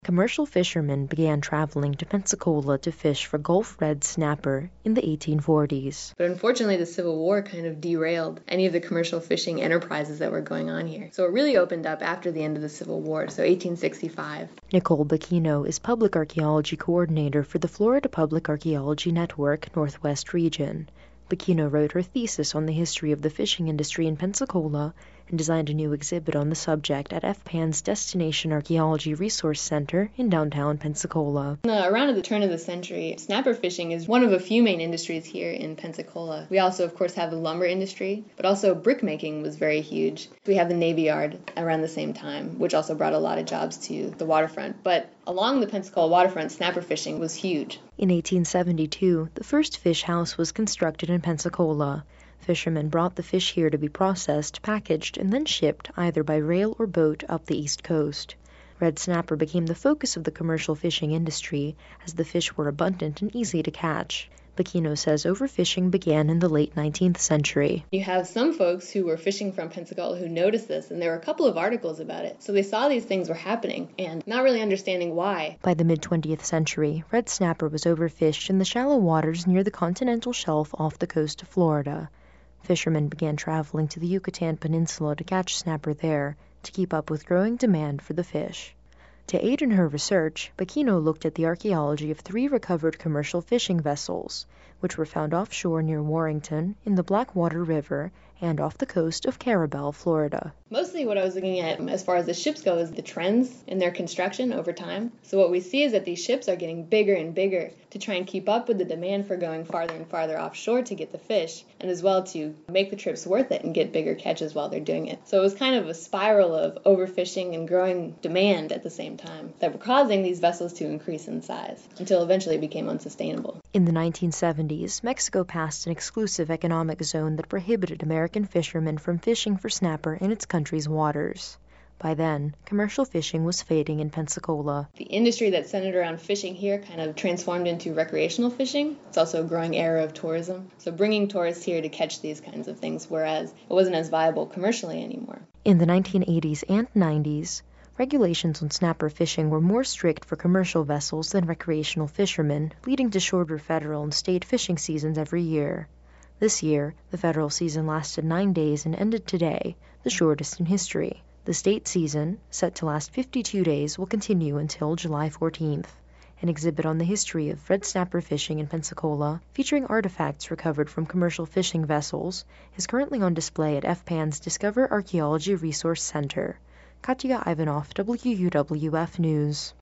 Commercial fishermen began traveling to Pensacola to fish for Gulf red snapper in the 1840s. But unfortunately, the Civil War kind of derailed any of the commercial fishing enterprises that were going on here. So it really opened up after the end of the Civil War, so 1865. Nicole Bacchino is Public Archaeology Coordinator for the Florida Public Archaeology Network Northwest Region. Bacchino wrote her thesis on the history of the fishing industry in Pensacola and designed a new exhibit on the subject at FPAN's Destination Archaeology Resource Center in downtown Pensacola. Around the turn of the century, snapper fishing is one of a few main industries here in Pensacola. We also, of course, have the lumber industry, but also brick making was very huge. We have the Navy Yard around the same time, which also brought a lot of jobs to the waterfront. But along the Pensacola waterfront, snapper fishing was huge. In 1872, the first fish house was constructed in Pensacola. Fishermen brought the fish here to be processed, packaged, and then shipped either by rail or boat up the East Coast. Red snapper became the focus of the commercial fishing industry as the fish were abundant and easy to catch. Bacchino says overfishing began in the late 19th century. You have some folks who were fishing from Pensacola who noticed this, and there were a couple of articles about it. So they saw these things were happening and not really understanding why. By the mid-20th century, red snapper was overfished in the shallow waters near the continental shelf off the coast of Florida. Fishermen began traveling to the Yucatan Peninsula to catch snapper there to keep up with growing demand for the fish. To aid in her research, Bacchino looked at the archaeology of 3 recovered commercial fishing vessels, which were found offshore near Warrington, in the Blackwater River, and off the coast of Carabel, Florida. Mostly what I was looking at as far as the ships go is the trends in their construction over time. So what we see is that these ships are getting bigger and bigger to try and keep up with the demand for going farther and farther offshore to get the fish, and as well to make the trips worth it and get bigger catches while they're doing it. So it was kind of a spiral of overfishing and growing demand at the same time that were causing these vessels to increase in size until eventually it became unsustainable. In the 1970s, Mexico passed an exclusive economic zone that prohibited American fishermen from fishing for snapper in its country's waters. By then, commercial fishing was fading in Pensacola. The industry that centered around fishing here kind of transformed into recreational fishing. It's also a growing era of tourism. So bringing tourists here to catch these kinds of things, whereas it wasn't as viable commercially anymore. In the 1980s and 90s, regulations on snapper fishing were more strict for commercial vessels than recreational fishermen, leading to shorter federal and state fishing seasons every year. This year, the federal season lasted 9 days and ended today, the shortest in history. The state season, set to last 52 days, will continue until July 14th. An exhibit on the history of red snapper fishing in Pensacola, featuring artifacts recovered from commercial fishing vessels, is currently on display at FPAN's Discover Archaeology Resource Center. Katya Ivanov, WUWF News.